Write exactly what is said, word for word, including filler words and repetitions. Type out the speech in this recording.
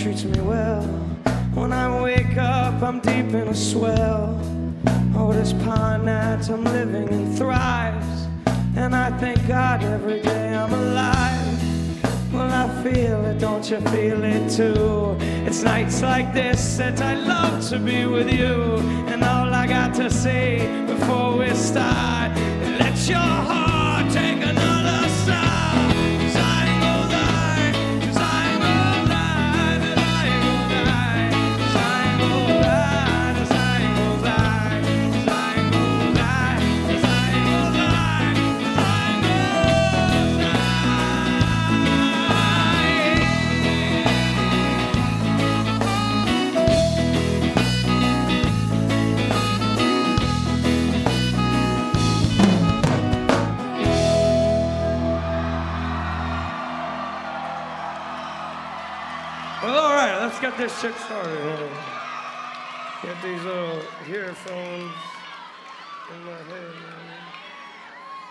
treats me well. When I wake up, I'm deep in a swell. Oh, this pond that I'm living in thrives, and I thank God every day I'm alive. Well, I feel it, don't you feel it too? It's nights like this that I love to be with you. And all I got to say before we start, let your heart take another stop. Well, all right, let's get this shit started. Get these uh, earphones in my head.